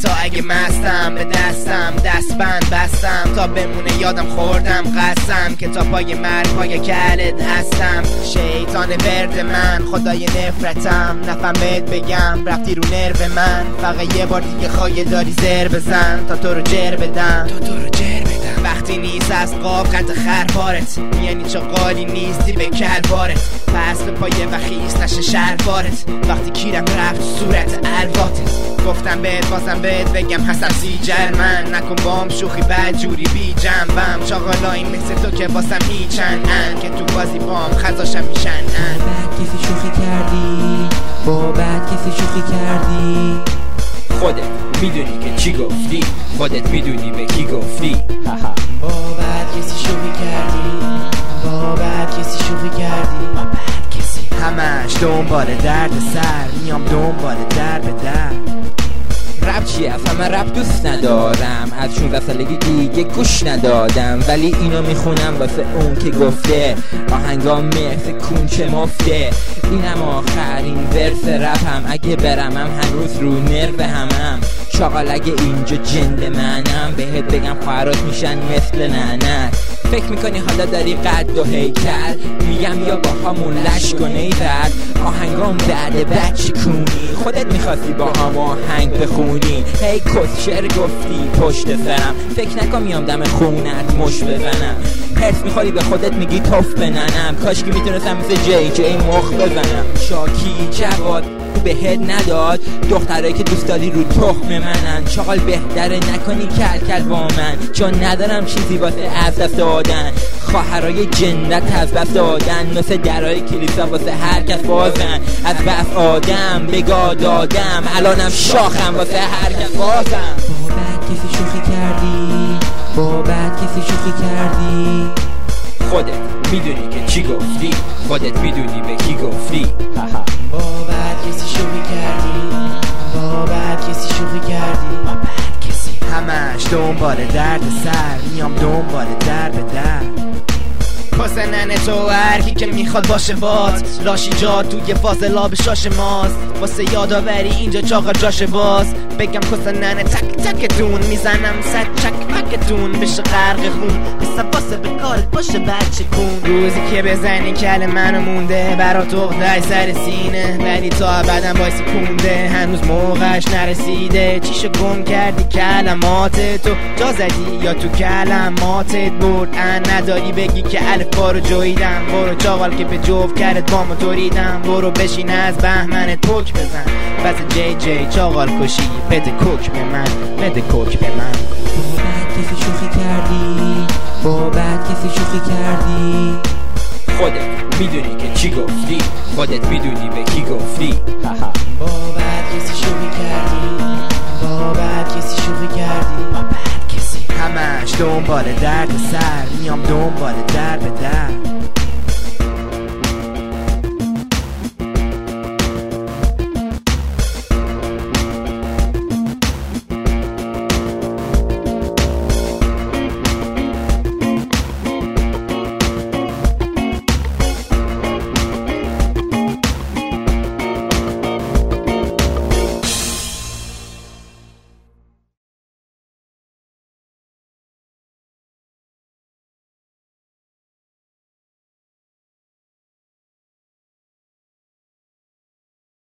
حتی اگه مستم به دستم دستبند بستم تا بمونه یادم خوردم قسم که تا پای مرگ پای کلت هستم. شیطان ورد من خدای نفرتم نفهم بهت بگم رفتی رو نرو من. فقط یه بار دیگه خواهی داری زر بزن تا تو رو جر بدم وقتی نیست از قاب قد خربارت یعنی چه قالی نیستی به کربارت. پس به پای وخیست نشه شربارت وقتی کیرم رفت صورت الواتت. گفتم بهت بازم بهت بگم هستم سیجر من نکن بام شوخی بد جوری بی جنبم. چاقالایی مثل تو که واسم هیچن که تو بازی بام خزاشم میشن بعد کسی شوخی کردی با بعد کسی شوخی کردی. خودت میدونی که چی گفتی خودت میدونی به کی گفتی. با بعد کسی شوخی کردی با بعد کسی شوخی کردی با بعد کسی. همش دنبال درد سر میام دنبال در به در. رپ چیه؟ من رپ دوست ندارم از 16 سالگی دیگه گوش ندادم ولی اینو میخونم واسه اون که گفته آهنگام مثل کونچه مفته. اینم آخرین ورس رپم اگه برمم هنوز رو نرو همم. شاغل اگه اینجا جند منم بهت بگم خواهرات میشن مثل ننت. فکر میکنی حالا داری قد و هیکل میگم یا با همون لشک و نیور. آهنگام بعد بچه کونی خودت میخواستی با هم آهنگ بخونی. هی کسشر گفتی پشت سرم فکر نکن میام دم خونت مش بزنم. حرف میخوری به خودت میگی توف بننم. کاش که میتونستم مثل جی جی مخ بزنم. شاکی جواد بهت نداد دخترایی که دوست داری رو تخم منن. شاغل بهتره نکنی کل کل با من چون ندارم چیزی واسه از دست دادن. خواهرای جنت از دست دادن مثل درای کلیسا واسه هر کس بازن. از بس آدم بگاه دادم الانم شاخم واسه هر کس بازم. با بعد کسی شوخی کردی با بعد کسی شوخی کردی. خودت میدونی که چی گفتی خودت میدونی به کی گفتی. با بعد کسی شوخی کردی با بعد کسی شوخی کردی با بعد کسی. همش دنبال درد سر میام دنبال در به در. واسه ننه تو هرکی که میخواد باشه باد لاشی جا توی فاضلاب شاش ماست. واسه یادآوری اینجا چاقا جاش باز بگم کسا ننه تک تکتون میزنم صد چک پکتون بشه غرق خون. بسه واسه به کارت باشه بچه کون. روزی که بزنی کل منو مونده برا تغدای سر سینه ولی تا ابدا بایسی کونده. هنوز موقعش نرسیده چیشو گم کردی کلمات تو جا زدی یا تو کلماتت برد نداری بگی که بارو جویدم. برو چاقال که به جوف کرد با موتوریدم. برو بشین از بهمنت پک بزن بس جی جی چاقال کشی بده کوک به من بده کوک به من. با بعد کسی شوخی کردی با بعد کسی شوخی کردی. خودت میدونی که چی گفتی خودت میدونی به کی گفتی. با بعد کسی شوخی کردی با بعد کسی شوخی کردی با بعد کسی. همش دنبال درد سر میام دنبال در به در.